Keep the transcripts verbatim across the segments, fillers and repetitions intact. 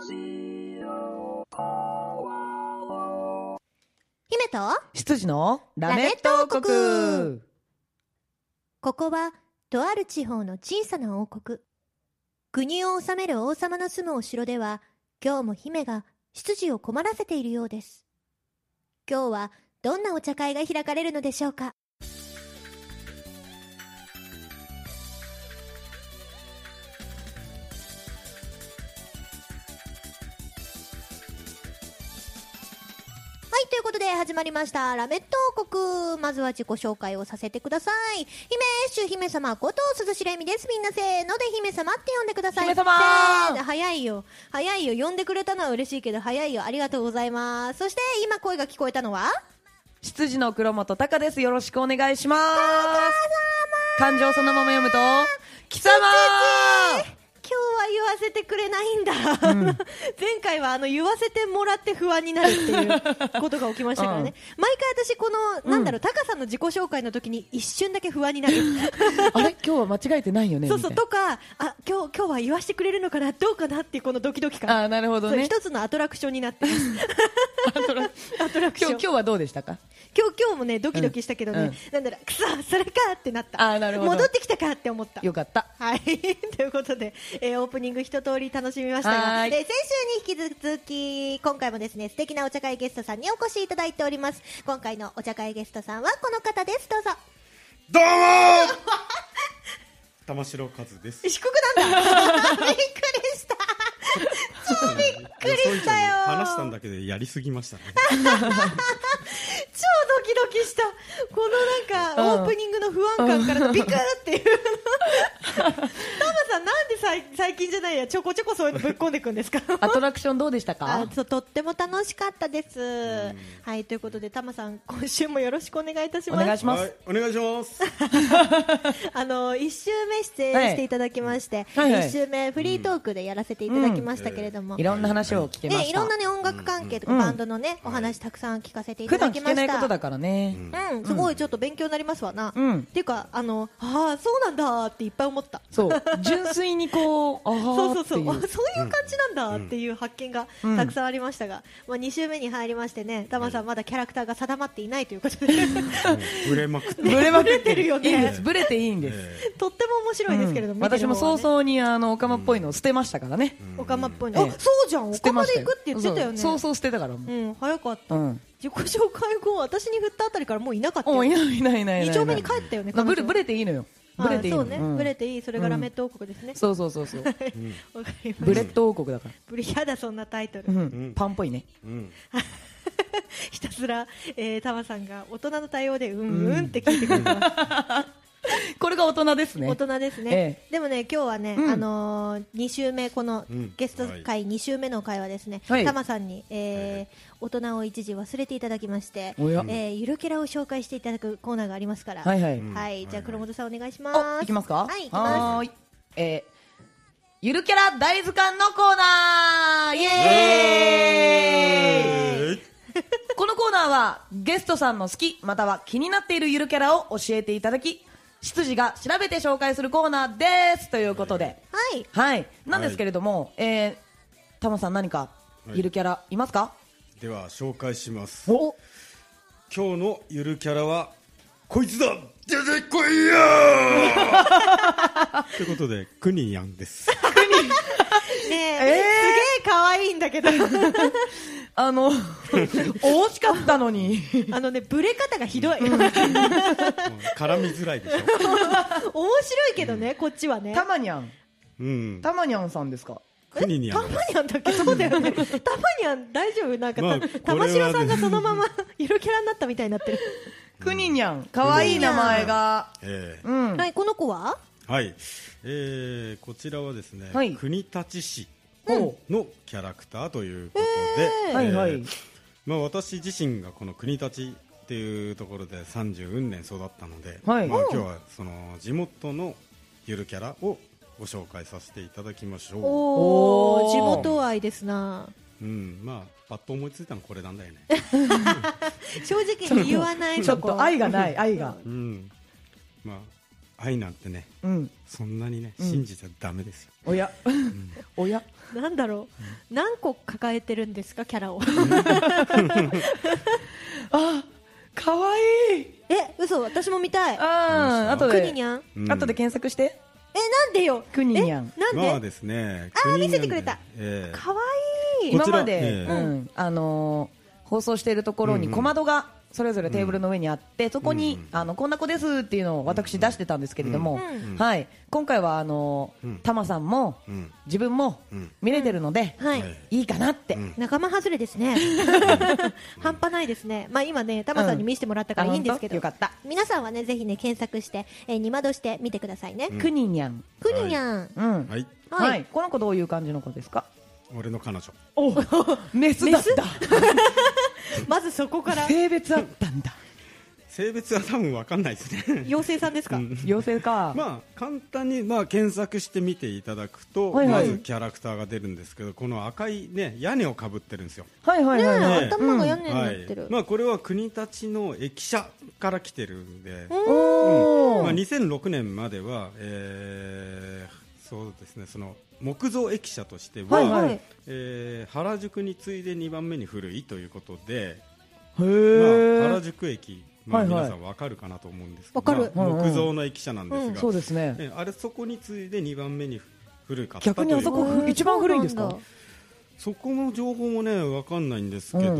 姫と羊のラメット王国。 ここはとある地方の小さな王国。国を治める王様の住むお城では、今日も姫が執事を困らせているようです。今日はどんなお茶会が開かれるのでしょうか。はい、ということで始まりましたラメット王国。まずは自己紹介をさせてください。姫主姫様こと鈴代恵美です。みんなせーので姫様って呼んでください。 姫様せー早いよ早いよ、呼んでくれたのは嬉しいけど早いよ、ありがとうございます。そして今声が聞こえたのは羊の黒本隆です。よろしくお願いします。漢字をそのまま読むと貴様。 今日は言わせてくれないんだ、うん、前回はあの言わせてもらって不安になるっていうことが起きましたからね、うん、毎回私この、うん、なんだろう、タカさんの自己紹介の時に一瞬だけ不安になるあれ今日は間違えてないよね。 そうそう、とかあ今日今日は言わせてくれるのかな、どうかなっていうこのドキドキ感。 あ、なるほどね。 一つのアトラクションになってますアトラ、アトラクション。 今日、今日はどうでしたか。 今日、今日もねドキドキしたけどね、うんうん、なんだろう、くそそれかってなった。 あ、なるほど、 戻ってきたかって思った。 よかった。 はいということで、えー、オープニング一通り楽しみましたが、で先週に引き続き今回もですね素敵なお茶会ゲストさんにお越しいただいております。今回のお茶会ゲストさんはこの方です。どうぞ。 どうも玉城和です。 低くなんだびっくりした超びっくりしたよ。 話したんだけどやりすぎましたね超ドキドキした。このなんか、うん、オープニングの不安感からのビクッっていうタマさんなんでさい最近じゃないやちょこちょこそういうのぶっ込んでいくんですかアトラクションどうでしたか。 あと、とっても楽しかったです。はい、ということでタマさん今週もよろしくお願いいたします。 お願いします、 はい、お願いしますあのいち週目出演していただきまして、はいはいはい、いち週目フリートークでやらせていただきましたけれども、 うん、いろんな話を聞けました、 ね、いろんな、ね、音楽関係とか、うん、バンドの、ね、お話たくさん聞かせていただきました。 普段聞けないことだからね、 うん、すごいちょっと勉強になりますわな、うん、っていうかあのああそうなんだっていっぱい思った。 そう純粋にこうあそうそうそう、あそういう感じなんだっていう発見がたくさんありましたが、うん、まあ、に週目に入りましてね、タマさんまだキャラクターが定まっていないということでブレまくってブレまくってるよね。 いいんです、ブレていいんです、 えー、とっても面白いですけれども、うん、 私も早々にあのオカマっぽいのを捨てましたからね、 うん、オカマっぽいの、えー、あそうじゃん、オカマで行くって言ってたよね。 そうそう捨てたから、 うん、早かった、うん、自己紹介後私に振ったあたりからもういなかったよ。 もういないいないいないに丁目に帰ったよね。 ブレブレていいのよ。ブレていいの。 そうね、うん、ブレていい、それがラメット王国ですね、うん、 そうそうそうそう、うん、 わかりました。 ブレット王国だから。 ブレやだそんなタイトル、 うん、パンっぽいね、うん、 ひたすら、えー、タマさんが大人の対応でうんうんって聞いてくれてます、 これが大人ですね。 大人ですね、ええ、でもね今日はね、うん、あのー、に週目このゲスト会に週目の会はですね、はい、タマさんに、えーはい、大人を一時忘れていただきまして、えー、ゆるキャラを紹介していただくコーナーがありますから、はいはい、はい、じゃあ黒本さんお願いします。 いきますか。 はい、いきます。 えー、ゆるキャラ大図鑑のコーナー、イエーイこのコーナーはゲストさんの好きまたは気になっているゆるキャラを教えていただき、執事が調べて紹介するコーナーですということで、 はい、 はい、なんですけれども、はい、えー、タマさん何かゆるキャラいますか。はい、 では紹介します。お今日のゆるキャラはこいつだ、出てこいよということでクニヤンですクニねえ、えー、すげえ可愛いんだけどあの惜しかったのにあのねブレ方がひどい絡みづらいでしょ面白いけどね、うん、こっちはねタマニャン、 うん、 タマニャンさんですか。 クニニャンタマニャンだっけ。そうだよねタマニャン大丈夫、なんか、まあ、玉城さんがそのままゆるキャラになったみたいになってるクニニャン、かわいい名前が、 えーうん、はい、この子ははい、えー、こちらはですね、はい、国立市のキャラクターということで、えーはいはい、 まあ、私自身がこの国立っていうところでさんじゅううんねん育ったので、 はい、 まあ、今日はその地元のゆるキャラをご紹介させていただきましょう。 おー、地元愛ですな。 うん、まあパッと思いついたのこれなんだよね正直に言わないとちょっと愛がない愛が、 うん、まあ愛なんてね、うん、そんなにね、信じちゃダメですよ。 おや、うん、おや、 なんだろう、うん、何個抱えてるんですか、キャラを。 あ、かわいい。 え、嘘、私も見たい。 ああ、後で、 クニニャン、 うん、後で検索して。 え、なんでよ、 クニニャン。 なんで、 まあですね、 あー、見せてくれた。えー、かわいい。 今まで、えーうん、あのー、放送しているところに小窓がそれぞれテーブルの上にあって、うん、そこに、うん、あのこんな子ですっていうのを私出してたんですけれども、うん、はい、今回はあのー、タマさんも、うん、自分も見れてるので、はい、いいかなって、うん、 仲間外れですね。半端ないですね。まあ今ね、タマさんに見せてもらったからいいんですけど、 よかった。 皆さんはね、ぜひね、検索して、えー、二窓して見てくださいね。 クニニャン、 クニニャン、 うん、はい、はい、この子どういう感じの子ですか？ 俺の彼女。 お、メスだった。 まずそこから性別あったんだ。 性別は多分分かんないですね。 妖精さんですか？ 妖精か。 まあ簡単にまあ検索してみていただくと、はいはい、まずキャラクターが出るんですけど、この赤いね、屋根をかぶってるんですよ。 はいはいはい、はい、 ね、頭が屋根になってる、 はい、まあこれは国立の駅舎から来てるんで、うん、まあにせんろくねんまでは、えー、そうですね、その木造駅舎としては、はいはい、えー、原宿に次いでにばんめに古いということで、 へー、 まあ、原宿駅、まあ、皆さん分かるかなと思うんですけど、 はいはい、 まあ、木造の駅舎なんですが、うん、 そうですね、 えあれそこに次いでにばんめに古かった。 逆にあそこ一番古いんですか？ そこの情報もね分かんないんですけど、うん、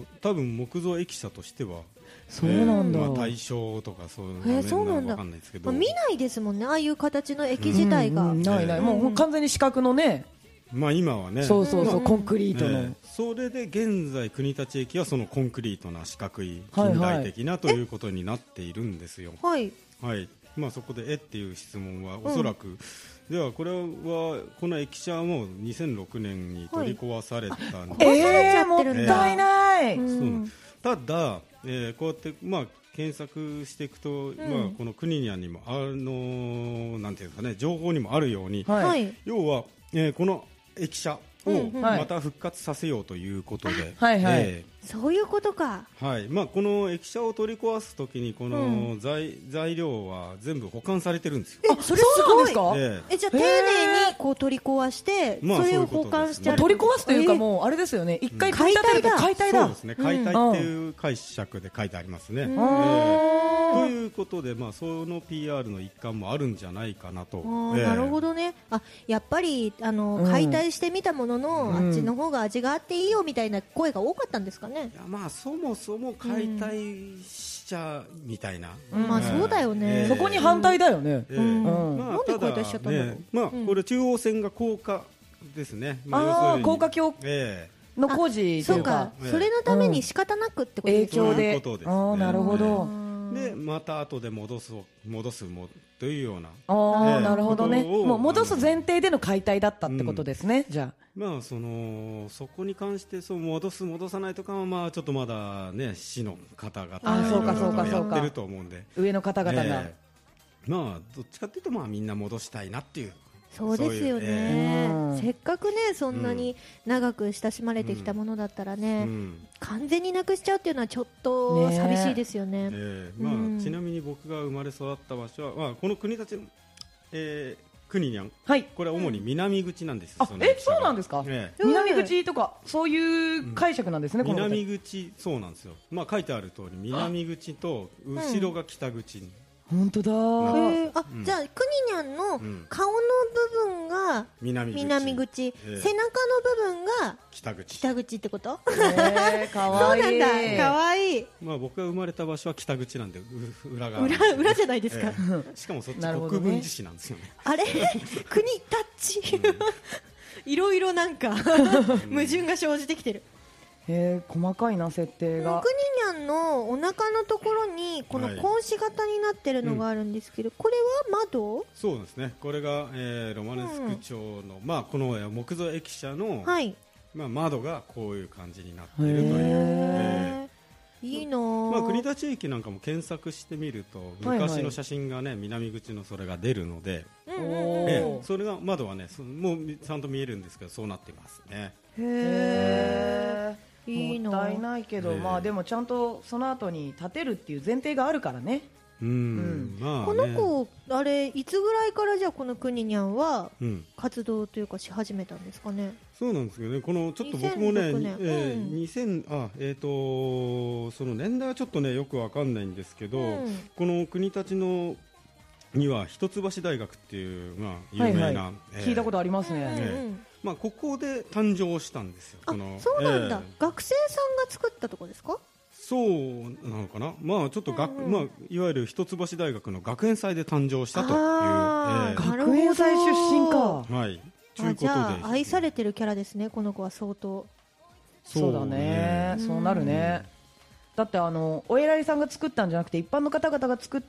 多分木造駅舎としてはそうなんだ、 えーまあ、大正とかそういうの分かんないですけど、 まあ、見ないですもんね、ああいう形の駅自体が、うんうん、 ないない、もう完全に四角のね、 まあ今はね、 そうそうそう、うん、コンクリートの、えー、 それで現在国立駅はそのコンクリートな四角い近代的な、はいはい、ということになっているんですよ。 はい、 はい、まあ、そこでえっていう質問はおそらく、うん、ではこれはこの駅舎はもうにせんろくねんに取り壊されたんで、 はい、えー、もったいない、 えー、そうただ、えー、こうやって、まあ、検索していくと、うん、まあ、この国ににもあのなんていうんですかね、情報にもあるように、はい、要は、えー、この駅舎をまた復活させようということで、うんうん、 はいはい、 えー、そういうことか、 はい、まあ、この駅舎を取り壊すときにこの 材,、うん、材料は全部保管されてるんですよ。 え、それすごいですか？えー、えじゃあ丁寧にこう取り壊して、まあ、それを保管してある、 取り壊すというか、もうあれですよね、一回解体だ、解体だ、 そうですね、解体っていう解釈で書いてありますね。うん、えー、ということで、まあ、その ピーアール の一環もあるんじゃないかなと。 あ、えー、なるほどね。あ、やっぱりあの、うん、解体してみたものの、うん、あっちの方が味があっていいよみたいな声が多かったんですかね。 いや、まあ、そもそも解体しちゃみたいな、 うん、まあそうだよね、 えー、そこに反対だよね、 えーうん、まあ、なんで解体しちゃったんだろう、ね、 まあ、これ中央線が高架ですね、 まあ、ああ、高架橋の工事というか、 そうか、それのために仕方なくってことですね、 影響で、ああ、なるほど、 でまた後で戻す戻すもというような、 ああ、えー、なるほどね、もう戻す前提での解体だったってことですね、うん、じゃあ、 まあ、そのそこに関してそう戻す戻さないとかは、まあ、ちょっとまだね、市の方々がやってると思うんで、 上の方々が、 えー、まあ、どっちかというと、まあ、みんな戻したいなっていう。 そうですよね、えー、せっかくね、そんなに長く親しまれてきたものだったらね、うんうん、完全になくしちゃうっていうのはちょっと寂しいですよね。 ね、えーまあ、うん、ちなみに僕が生まれ育った場所は、まあ、この国立の、えー、国にゃん、はい、これは主に南口なんですよ、 うん、え、そうなんですか、えー、南口とかそういう解釈なんですね、うん、 この南口、そうなんですよ、まあ、書いてある通り南口と後ろが北口に、 本当だ、 ーあ、うん、じゃあクニニャンの顔の部分が南 口, 南口、えー、背中の部分が北口、 北口ってこと、 えー、かわいい、 そうなんだ、かわいい、 まあ、僕が生まれた場所は北口なんで裏側裏, 裏じゃないですか、えー、しかもそっち国分寺市なんですよ ね, ねあれ国タッチいろいろなんか矛盾が生じてきてる。 えー、細かいな、設定が。 クニニャンのお腹のところにこの格子型になってるのがあるんですけど、はい、これは窓？ そうですね、これが、えー、ロマネスク町の、うん、まあ、この木造駅舎の、はい、まあ、窓がこういう感じになっているという、えー、いいなぁ、 まあ、国立駅なんかも検索してみると昔の写真がね、はいはい、南口のそれが出るので、うんうんうん、えー、それが窓はね、もうちゃんと見えるんですけど、そうなってますね。 へー、いいのもったいないけど、まあでもちゃんとその後に建てるっていう前提があるからね。 うん、まあね、 この子あれいつぐらいからじゃあこのくににゃんは活動というかし始めたんですかね。うん、 そうなんですけどね、このちょっと僕もね、えーうん、にせんあえっ、ー、とその年代はちょっとねよくわかんないんですけど、うん、この国立のには一橋大学っていうまあ有名な、はいはいえー、聞いたことありますね。 えーまあ、ここで誕生したんですよ。 あ、このそうなんだ、えー、学生さんが作ったとこですか。 そうなのかな、まあちょっとが、うんうんまあ、いわゆる一橋大学の学園祭で誕生したという、 あ、えー、学園祭出身か。 はい。ということで、 じゃあ愛されてるキャラですね、この子は相当。 そうだね、そう、そうなるね。だってあのお偉いさんが作ったんじゃなくて一般の方々が作って、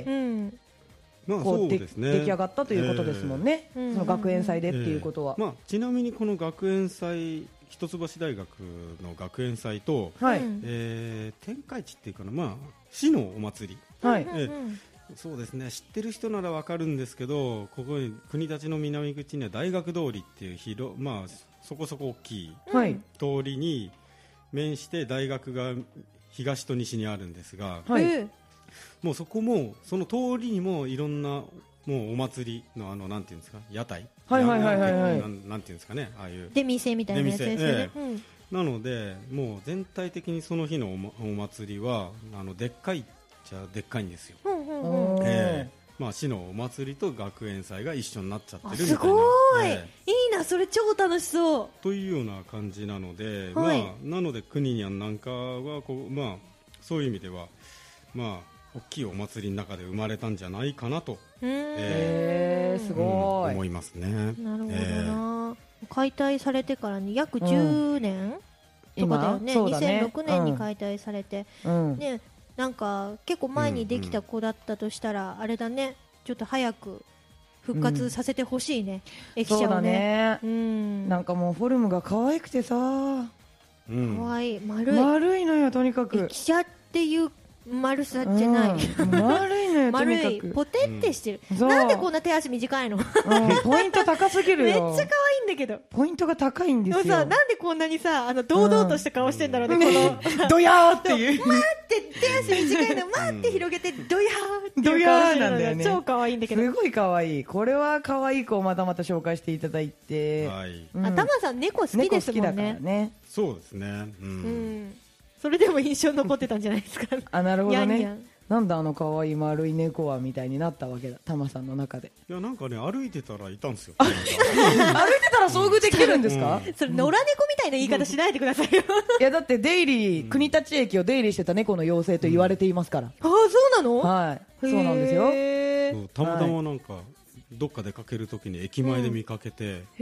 うんまあそうですね、出来上がったということですもんね、えー、その学園祭でっていうことは、 えーまあ、ちなみにこの学園祭一橋大学の学園祭と、はいえー、天下一っていうかな、まあ、市のお祭り、はいえー、そうですね、知ってる人ならわかるんですけど、ここに国立の南口には大学通りっていう広、まあ、そこそこ大きい通りに面して大学が東と西にあるんですが、はい、もうそこもその通りにもいろんなもうお祭りのあのなんていうんですか、屋台、 はいはいはいはい、はい、 なんなんていうんですかね、ああいう出店みたいなやつですよね、えーうん、 なのでもう全体的にその日の お,、ま、お祭りはあのでっかいじゃでっかいんですよ、うんうんうんえーまあ、市のお祭りと学園祭が一緒になっちゃってるみたいな。 すごい、えー、いいな、それ超楽しそうというような感じなので、はい、まあ、なのでくににゃんなんかはこう、まあ、そういう意味ではまあ大きいお祭りの中で生まれたんじゃないかなと、 えー、すごい、うん、 思いますね。 なるほどな、えー、解体されてからに約じゅうねん、うん、とかだよね、にせんろくねんに解体されて、うんね、なんか結構前にできた子だったとしたら、うんうん、あれだね、ちょっと早く復活させてほしいね、うん、駅舎をね。そうだね、 うん、なんかもうフォルムが可愛くてさ、 うん、可愛い、丸い丸いのよ、とにかく駅舎っていう丸さじゃない、 うん、丸いのよ、とにかく丸い、ポテってしてる、うん、なんでこんな手足短いの、うん、 ポイント高すぎるよめっちゃ可愛いんだけど、 ポイントが高いんですよ。 でもさ、なんでこんなにさ、あの堂々とした顔してんだろうね、うん、このドヤーっていう待って手足短いの待って広げてドヤーっていう顔してるのが、ね、超可愛いんだけど、 すごい可愛い。これは可愛い子をまたまた紹介していただいて、はい、 うん、あ、タマさん猫好きですもんね。猫好きだからね。 そうですね、うんうん、それでも印象残ってたんじゃないですかあ、なるほどね。ニャンニャン、なんだあの可愛い丸い猫はみたいになったわけだ、タマさんの中で。 いや、なんかね、歩いてたらいたんですよ歩いてたら遭遇できるんですか、 うん、それ野良猫みたいな言い方しないでくださいよいや、だって出入り、うん、国立駅を出入りしてた猫の妖精と言われていますから、 うん、ああ、そうなの。 はい、そうなんですよ。 たまたまなんか、はい、どっか出かけるときに駅前で見かけて、うん、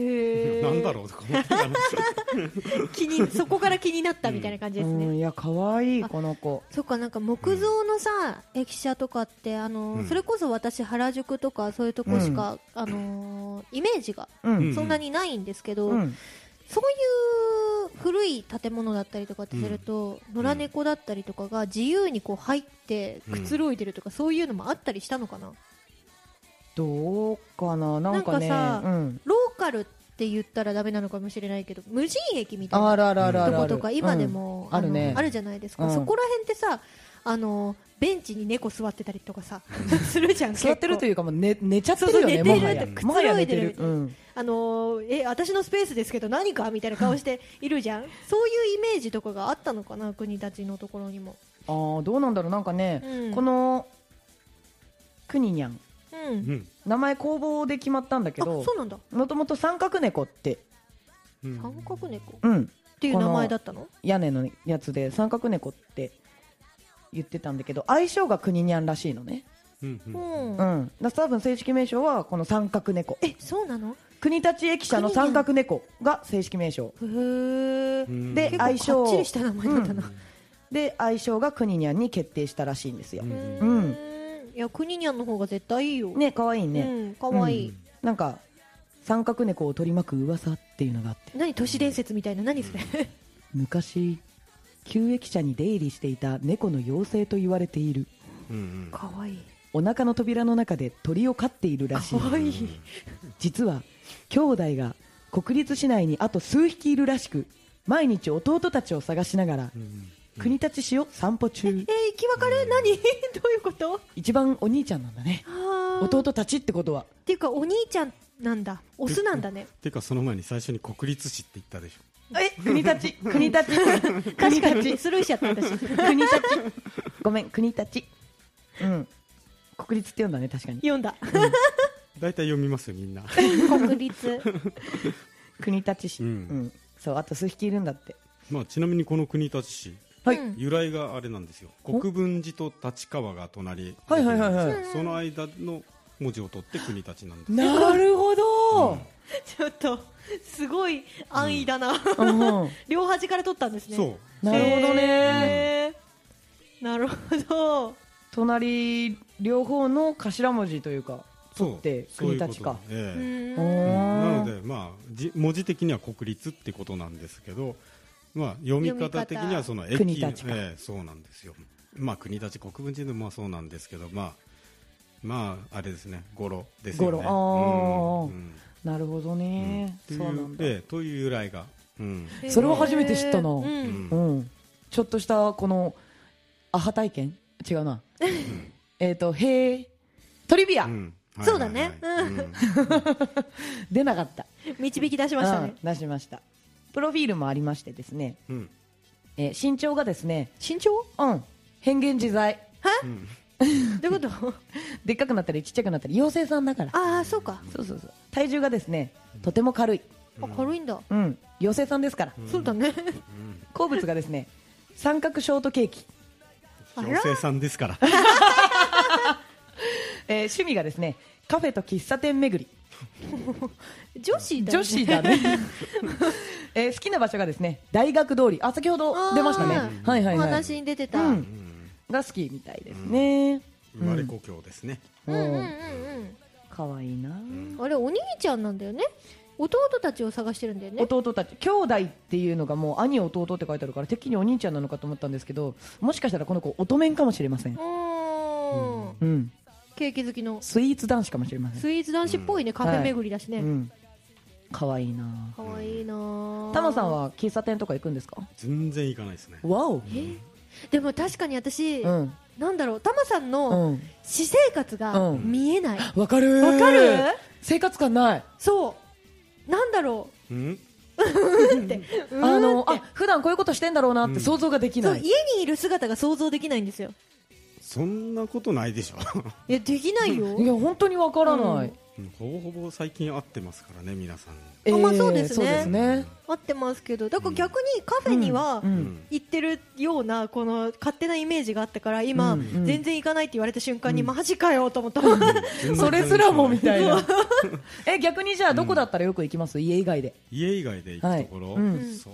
なんだろうとか思って気にそこから気になったみたいな感じですね、 うん、いや可愛いこの子。 そっか、なんか木造のさ、うん、駅舎とかってあの、うん、それこそ私原宿とかそういうとこしか、うん、あのー、イメージがそんなにないんですけど、うん、そういう古い建物だったりとかってすると、うん、野良猫だったりとかが自由にこう入ってくつろいでるとか、そういうのもあったりしたのかな。 どうかな、なんかね、 なんかさ、うん、ローカルって言ったらダメなのかもしれないけど、無人駅みたいなとことか今でも、うん、あるね、あるじゃないですか、うん、そこら辺ってさ、あのベンチに猫座ってたりとかさするじゃん。 座ってるというかもう 寝, 寝ちゃってるよね。 そうそう、寝てるってくつろいでる、うん、あのえ私のスペースですけど何かみたいな顔しているじゃんそういうイメージとかがあったのかな、国立のところにも。 ああ、どうなんだろう、なんかね、うん、このくににゃん、うん、名前公募で決まったんだけど、もともと三角猫って、 うん、三角猫、 うん、 っていう名前だったの。 屋根のやつで三角猫って言ってたんだけど、愛称がくににゃんらしいのね、うんうんうん、だ多分正式名称はこの三角猫。 え、そうなの。 国立駅舎の三角猫が正式名称。へー。 で愛称、 かっちりした名前だったな、うん、 で愛称がくににゃんに決定したらしいんですよ。うん、うん、 いや、くににゃんの方が絶対いいよね。可愛いね、 うん、可愛い、うん、 なんか三角猫を取り巻く噂っていうのがあって。 何、都市伝説みたいな、何それ昔旧駅舎に出入りしていた猫の妖精と言われている。 かわいい。 お腹の扉の中で鳥を飼っているらしい。 かわいい。 実は兄弟が国立市内にあと数匹いるらしく、毎日弟たちを探しながら国立市を散歩中。えー、 生き別れ何どういうこと？ 一番お兄ちゃんなんだね。弟たちってことは。 っていうかお兄ちゃんなんだ。オスなんだね。 っていうかその前に最初に国立市って言ったでしょ。 え、国立、国立、 国立、スルーしちゃった私。 国立、ごめん、国立。うん。国立って読んだね、確かに。 読んだ。 だいたい読みますよみんな。 国立。 国立市。うん。そう、あと数匹いるんだって。 まあちなみにこの国立市、はい、由来があれなんですよ。国分寺と立川が隣。 はいはいはいはい。 その間の文字を取って国立なんです。 なるほど。うん、 ちょっとすごい安易だな。うん、両端から取ったんですね。 そう。 なるほどね。 なるほど。 隣両方の頭文字というか取って国立か。 ええ、なのでまあ文字的には国立ってことなんですけど、まあ読み方的にはその駅、 国立か。 ええ、そうなんですよ。まあ国立国分寺でもまあそうなんですけど、まあまああれですね、語呂ですよね。 語呂。ああ、うん、なるほどね。 うん、そうなんだ。ええ、という由来が。うん、 それは初めて知ったな。うん。うん、ちょっとしたこのアハ体験。違うな。えっと、へえ、トリビア。 そうだね。 出なかった。 導き出しましたね。 出しました。プロフィールもありましてですね。え、身長がですね。 身長？ うん。変幻自在。 は？どういうこと？ でっかくなったりちっちゃくなったり、妖精さんだから。 ああ、そうか。 そうそうそう。体重がですね、とても軽い。 あ、軽いんだ。 うん。妖精さんですから。 そうだね。 好物がですね、三角ショートケーキ。 妖精さんですから。 えー、趣味がですね、カフェと喫茶店巡り。 女子だね。 女子だね。えー、好きな場所がですね、大学通り。あ、先ほど出ましたね。はいはいはい。お話に出てた、 うん、が好きみたいですね。 生まれ故郷ですね。 うんうんうんうん。 可愛いな。 あれお兄ちゃんなんだよね。弟たちを探してるんだよね。 弟たち、兄弟っていうのがもう兄弟って書いてあるから、てっきりお兄ちゃんなのかと思ったんですけど、もしかしたらこの子乙女かもしれません。 うん。ケーキ好きのスイーツ男子かもしれません。 スイーツ男子っぽいね、カフェ巡りだしね。 可愛いな。 可愛いな。 タマさんは喫茶店とか行くんですか？ 全然行かないですね。 わお。 でも確かに私、なんだろう、タマさんの私生活が見えない。 わかる。 わかる。 生活感ない。 そう。なんだろう。うん。 あの、あ、普段こういうことしてんだろうなって想像ができない。 そう、家にいる姿が想像できないんですよ。 そんなことないでしょ。 いや、できないよ。 いや、本当にわからない。 ほぼほぼ最近会ってますからね、皆さん。 あ、まあそうですね。会ってますけど、だから逆にカフェには行ってるようなこの勝手なイメージがあったから、今全然行かないって言われた瞬間にマジかよと思った。 それすらもみたいな。え、逆にじゃあどこだったらよく行きます？家以外で。 家以外で行くところ。そう。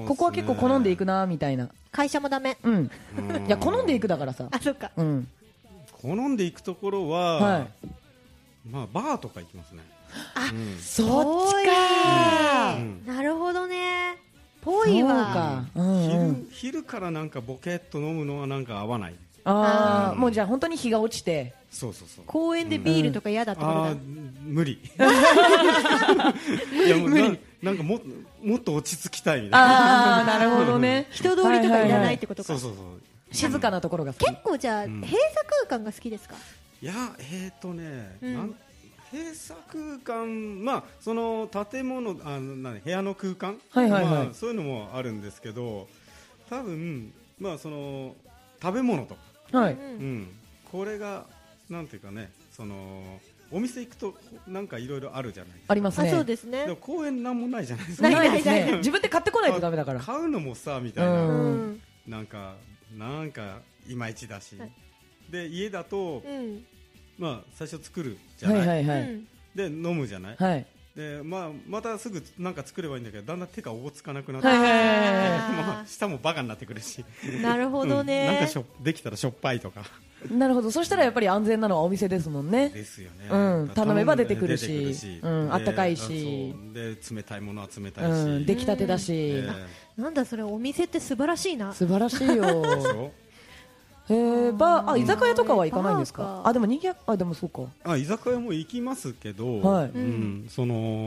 ここは結構好んでいくなみたいな。 会社もダメ。 うん。いや、好んでいくだからさ。 あ、そっか。 うん。 好んでいくところは、まあバーとか行きますね。 あ、そっちか。なるほどね。ぽいわ。 昼昼からなんかボケっと飲むのはなんか合わない。 ああ、もうじゃあ本当に日が落ちて。 そうそうそう。 公園でビールとか嫌だってことだ。 無理。いやもうなんかももっと落ち着きたいみたいな。 ああ、なるほどね。 人通りとかいらないってことか。 そうそうそう。 静かなところが好き。 結構じゃあ閉鎖空間が好きですか？ いや、えーとね、なん閉鎖空間、まあその建物、あのなん部屋の空間、 はいはいはい、 まあそういうのもあるんですけど、多分まあその食べ物とか、 はい、うん、これがなんていうかね、そのお店行くとなんかいろいろあるじゃないですか。 ありますね。 あ、そうですね。 でも公園なんもないじゃないですか。 ないですね。自分で買ってこないとダメだから。 買うのもさみたいな、うん、なんかなんかいまいちだし。はい、で家だと、うん、まあ最初作るじゃない、はいはいはい、で飲むじゃない、はい、でまあまたすぐなんか作ればいいんだけど、だんだん手がおぼつかなくなって、はいはいはいはい、まあ舌もバカになってくるし。 なるほどね、 うん、なんかしょできたらしょっぱいとか。 なるほど。そしたらやっぱり安全なのはお店ですもんね。 ですよね。 うん、頼めば出てくるし、うん、あったかいし、 で冷たいものは冷たいし、うん、 出来たてだし、えー、なんだそれ、お店って素晴らしいな。 素晴らしいよ。えー、バー、あ、居酒屋とかは行かないんですか？あ、でもにぎや、あ、でもそうか。 あ、居酒屋も行きますけど、はい、うん、その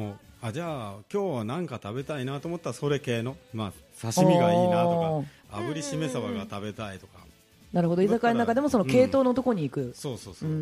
あじゃあ今日は何か食べたいなと思ったらそれ系の、まあ、刺身がいいなとか炙りしめ鯖が食べたいとか。 なるほど、居酒屋の中でもその系統のとこに行く、うん、 そうそうそう、うん、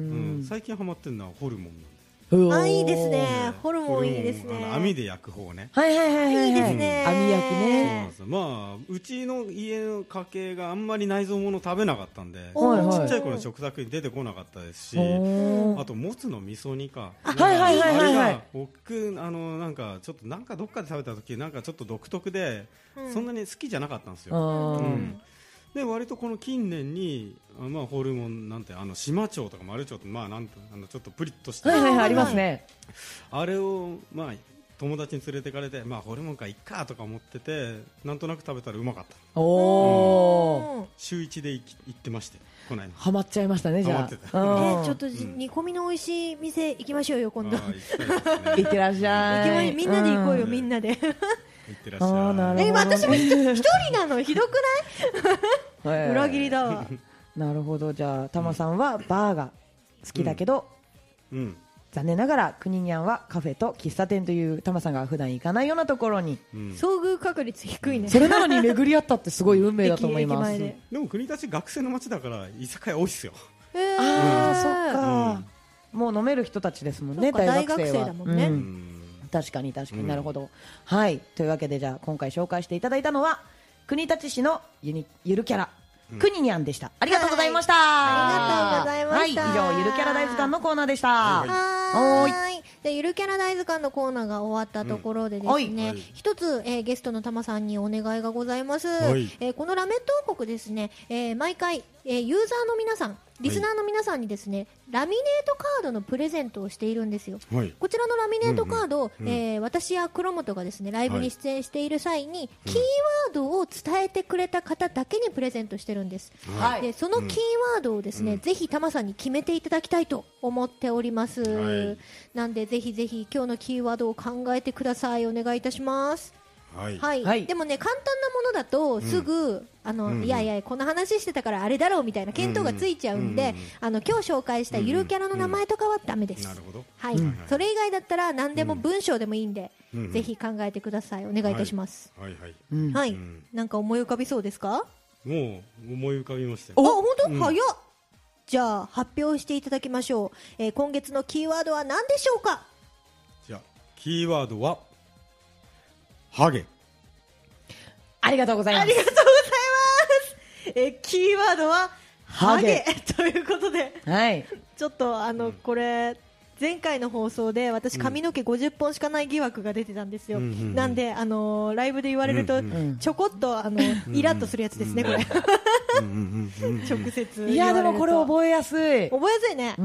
最近ハマってるのはホルモンなんで。 あ、いいですね。ホルモンいいですね。 網で焼く方ね。 はいはいはいはい。 いいですね。 網焼きね。 そうそう、まあうちの家の家系があんまり内臓もの食べなかったんで、ちっちゃい頃の食卓に出てこなかったですし、あともつの味噌煮か。 はいはいはいはいはい。 僕あのなんかちょっとなんかどっかで食べた時なんかちょっと独特で、そんなに好きじゃなかったんですよ。うん。で割とこの近年に、まあ、ホルモンなんてあの島町とか丸町とか、まあ、なんてあのちょっとプリッとした、 はいはいはい、ありますね。 あれを、まあ、友達に連れてかれて、まあ、ホルモンかいっかとか思っててなんとなく食べたらうまかった。おー、うん、週一で行ってましてこないハマっちゃいましたね。じゃあ、 えー、ちょっと、うん、煮込みの美味しい店行きましょうよ今度。 行ってらっしゃい。 みんなで行こうよ、うん、みんなで。 いってらっしゃい。 え、私も一人なのひどくない裏切りだわ。 なるほど。じゃあタマさんはバーが好きだけど、うんうん、残念ながらクニニャンはカフェと喫茶店というタマさんが普段行かないようなところに、 うん、遭遇確率低いね。 それなのに巡り合ったってすごい運命だと思います。 で, でも国立学生の街だから居酒屋多いっすよ。 えー、 ああ、そっか、うん、もう飲める人たちですもんね。大学生は大学生だもんね、うん、確かに確かに、うん、なるほど。はい、というわけでじゃあ今回紹介していただいたのは国立市のゆにゆるキャラ、うん、クニニャンでした。ありがとうございました。 はい、ありがとうございました。 はい、以上ゆるキャラ大図鑑のコーナーでした。 はい、はいでゆるキャラ大図鑑のコーナーが終わったところでですね、うん、一つ、えー、ゲストのタマさんにお願いがございます。えー、このラメット王国ですね、えー、毎回、えー、ユーザーの皆さんリスナーの皆さんにですね、ラミネートカードのプレゼントをしているんですよ。はい、こちらのラミネートカード、うんうんえー、私や黒本がですねライブに出演している際に、はい、キーワードを伝えてくれた方だけにプレゼントしてるんです。はい、でそのキーワードをですね、うん、ぜひタマさんに決めていただきたいと思っております。はい、なんでぜひぜひ今日のキーワードを考えてください。お願いいたします。はいはいはい、でもね簡単なものだとすぐ、うんあのうん、いやいやこの話してたからあれだろうみたいな見当がついちゃうんで、うんうん、あの今日紹介したゆるキャラの名前とかはダメです。なるほど、はい、うん、それ以外だったら何でも文章でもいいんで、うん、ぜひ考えてください。お願いいたします。はいはいはい、はいうん、なんか思い浮かびそうですか？ もう思い浮かびましたよ。 あ本当、うん、早っ。じゃあ発表していただきましょう。えー、今月のキーワードは何でしょうか？ じゃあキーワードはハゲ。 ありがとうございます。 ありがとうございます。えキーワードはハゲということで、はい、ちょっとあの、うん、これ前回の放送で私髪の毛ごじゅっぽんしかない疑惑が出てたんですよ。うん、なんであのー、ライブで言われるとちょこっとあのイラッとするやつですね、これ。直接いやでもこれ覚えやすい。 覚えやすいね。うん、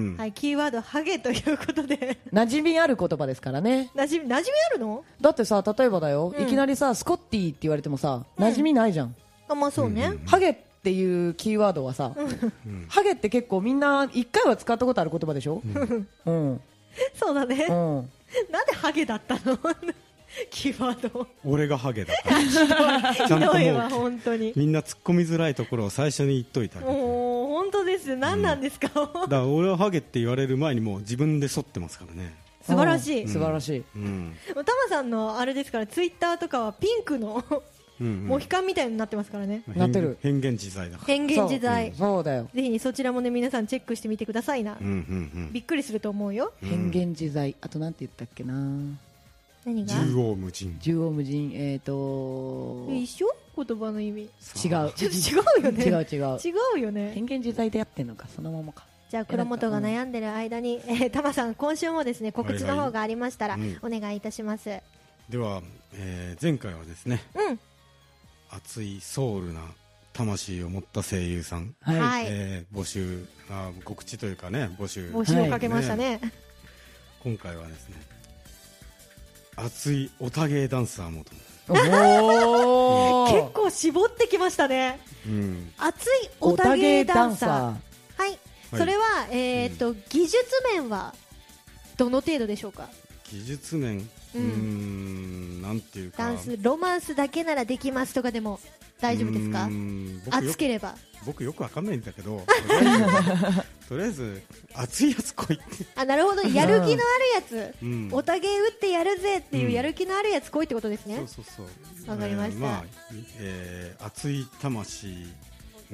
はい、キーワードハゲということで馴染みある言葉ですからね。 馴染み馴染みあるの？ だってさ例えばだよ、うん、いきなりさスコッティって言われてもさ馴染みないじゃん。 あまあそうね。 ハゲっていうキーワードはさ、うん、ハゲって結構みんないっかいは使ったことある言葉でしょ。うん、うん、 そうだね、うん、なんでハゲだったの？キーワード俺がハゲだからちゃんともう本当にみんな突っ込みづらいところを最初に言っといた。 もう本当ですよ。何なんですか、うん、 だから俺はハゲって言われる前にもう自分で剃ってますからね。 素晴らしい、 うん、素晴らしい、 うん、タマさんのあれですからツイッターとかはピンクのうんうん、モヒカンみたいになってますからね。 なってる。 変幻自在だから。 変幻自在。 そう、そうだよ。 ぜひそちらもね皆さんチェックしてみてくださいな。うんうんうん、びっくりすると思うよ。 変幻自在。あとなんて言ったっけな。 何が？ 縦横無尽。 縦横無尽。えっ、ー、と一緒？言葉の意味。違う。 ちょっと違うよね。 違う違う。 違うよね。 変幻自在でやってんのかそのままか。 じゃあ黒本が悩んでる間に、えー、タマさん今週もですね告知の方がありましたら、はいはい、お願いいたします。 では、えー、前回はですね。うん。熱いソウルな魂を持った声優さん、はいえー、募集あ告知というかね募集募集をかけましたね、ね今回はですね熱いオタゲーダンサーもとお結構絞ってきましたね、うん、熱いオタゲーダンサー、はい、それは、えーっとうん、技術面はどの程度でしょうか？ 技術面うーんなんていうかダンスロマンスだけならできますとかでも大丈夫ですか？熱ければ。 僕よくわかんないんだけどとりあえず熱いやつ来いってあ、なるほど、やる気のあるやつ、うん、おたげ打ってやるぜっていうやる気のあるやつ来いってことですね、うん、 そうそうそう、 わかりました、えーまあえー、熱い魂、うん、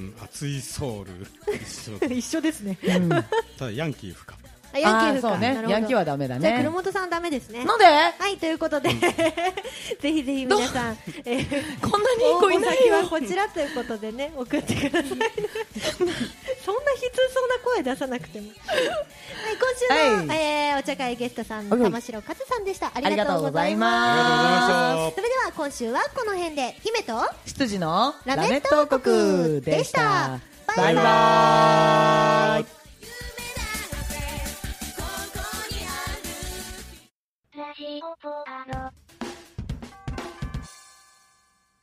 熱いソウル一緒一緒ですね、 うん、ただヤンキー不可。 ヤンキーか、 ね、ヤンキーはダメだね。 じゃあ黒本さんダメですね。 なんで？ はい、ということで、うん、ぜひぜひ皆さん、えー、 こんなにいい子いないよ。 応募先はこちらということでね、送ってください、ね、そんな悲痛そうな声出さなくても。はい、今週の、はい、えー、お茶会ゲストさん、玉城和さんでした。ありがとうございます。それでは今週はこの辺で、姫と執事のラメット王国でした。バイバーイ。 ラジオポアド。